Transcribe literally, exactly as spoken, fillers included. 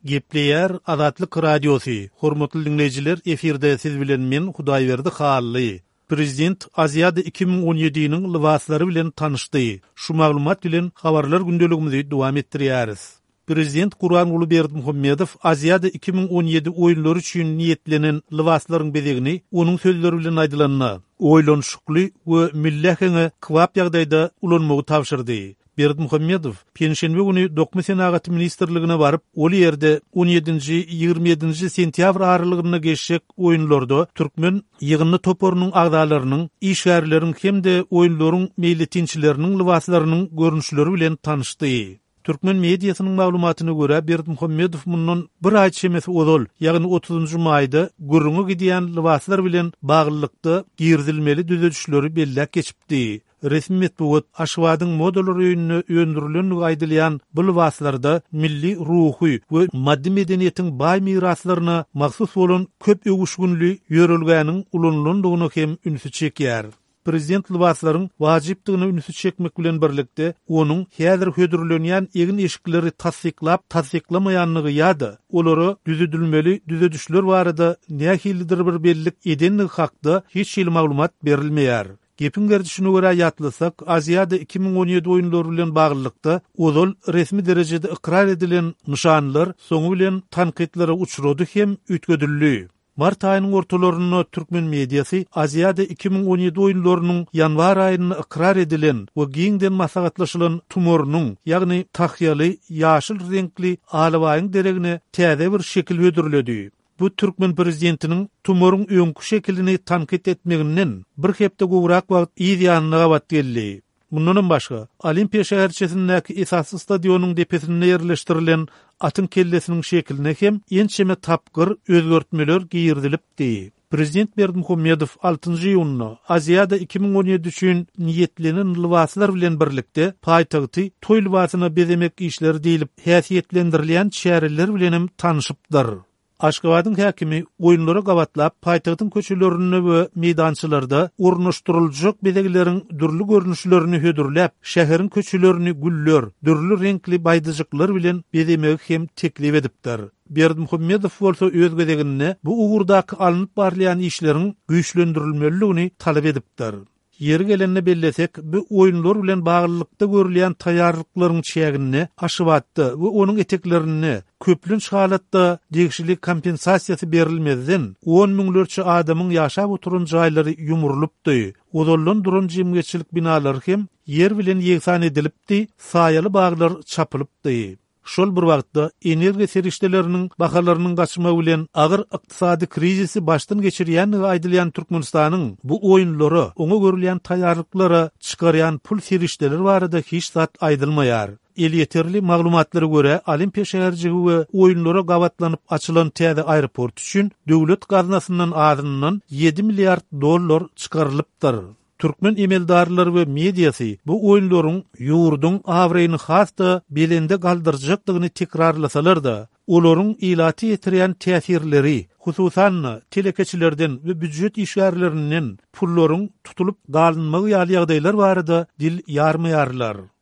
Gepleyer Azatlyk Radiosu. Hormatly dinleyijiler, efirde siz bilen men Hudaýberdi Hally. Prezident Aziýada iki bin on ýediňiň libaslary bilen tanışdy. Şu maglumat bilen habarlar gündeligimizi dowam etdirýäris. Prezident Gurban Uly Berdimuhammedow Aziýada iki bin on ýedi oýunlary üçin niýetlenen libaslaryň bezegini onuň sözleri bilen aýdylanma, oýlanşykly we millehine kwap ýagdaýda ulanmagy tapşyrdy. Berdimuhammedow Penşenbe günü Dokma Senagat Ministrligine barıp, ol ýerde on ýedinji ýygrimi ýedinji sentýabr aralygyna geçjek oýunlarda türkmen ýygyny toporunyň agdalarynyň, işgärleriň hemde oýunlaryň meýletinçileriniň libaslarynyň görnüşleri bilen tanışdy. Türkmen mediasynyň maglumatyna görä Berdimuhammedow mundan bir aý çemesi ozal, ýagny otuzunjy maýda gürrüňe gidýän libaslar bilen baglykda girdilmeli düzedişleri bellek geçipdi. Resmi metbuat Aşwadyň modalary öýününe öndürilen gaýdylýan bu libaslarda milli ruhy we maddi medeniýetiň baý miraslaryna maksus bolan köp öwüşgünli ýörelgäniň ulanlandygyny hem ünsü çekýär. Prezident libaslaryň wajypdygyny ünsü çekmek bilen birlikde onuň häzir hödürlenýän egin eşikleri tasdiklap tasdiklamaýanlygy ýa-da olary düzedilmeli düzedişler barada nähilidir bir bellik edenligi hakda hiç şeýle maglumat berilmeýär. Gepin gerdişine göre ýatlasak, Aziýada iki bin on ýedi oýunlary bilen baglykda ozal resmi derejede ikrar edilen nişanlar soňu bilen tanqidlere uçrady hem üýtgedildi. Mart aýynyň ortalaryna türkmen mediasy Aziýada iki bin on ýedi oýunlarynyň ýanwar aýyna ikrar edilen we giňden maslahatlaşylan tumorunyň, ýagny tahyaly, ýaşyl renkli alawaýyň deregine täze bir şekil hödürledi. Bu Türkmen prezidentiniň tumorun öňkü şekilini tanqid etmeginden bir hepde gowrak wagt ýa-da wat geldi. Mundan başga, Olimpiýa şäherçesindäki esasy stadionyň depesine ýerleşdirilen atyň kellesiniň şekiline hem ençeme tapgyr özgertmeler giýirdilipdi. Prezident Berdimuhammedow altynjy ýylyna Aziýada iki bin on ýedi üçin niýetlenen libaslar bilen birlikde paýtagty toý libasyna bezemek işleri diýilip häsiýetlendirilýän şäherler bilenem tanışypdyr. Aşgabatyň häkimi oýunlara gawatlap paýtagtyň köçelerini we meýdançylarda urnuşdyrylajak bezegleriň dürli görnüşlerini hödürläp, şäheriň köçelerini güller, dürli renkli baýdyjyklar bilen bezemegi hem teklip edipdir. Berdimuhammedow bolsa öz bezegine bu ugurdaky alınıp barlayan işleriň güýçlendirilmeligini talap edipdir. Yeri gelende bellesek, bu oýunlar bilen baglykda görülýän taýýarlyklaryň çägini aşybatdy we onuň eteklerini köplünç halatda degişlik kompensasiýasy berilmezden on miňlerçe adamyň ýaşap oturan jaýlary ýumurulupdy. Ozallan duran jemgyçilik binalary hem yer bilen ýeksan edilipdi, saýaly baglar çapylypdy. Şol bir wagtda energiýa serişdeleriniň bahalarynyň gaçmagy bilen agyr ykdysady krizisi başdan geçirýän aýdylýan Türkmenistanyň bu oýunlary, oňa görülýän taýýarlyklary çykarýan pul serişdeleri barada hiç zat aýdylmaýar. El ýeterli maglumatlary görä, Olimpiýa şäherçigi we oýunlara gawatlanyp açylan täze aeroport üçin döwlet gaznasyndan azyndan ýedi milliard dollar çykarylypdyr. Türkmen emeldarlary we mediasy bu oýunlaryň ýurduň awreýini hasda belinde galdyrjakdygyny tekrarlasalar da, olaryň ilaty ýetirýän täsirleri, hususan telekeçilerden we büdjet işgärlerinden pullaryň tutulup galynmagy ýaly ýagdaýlar barada dil ýarmaýarlar.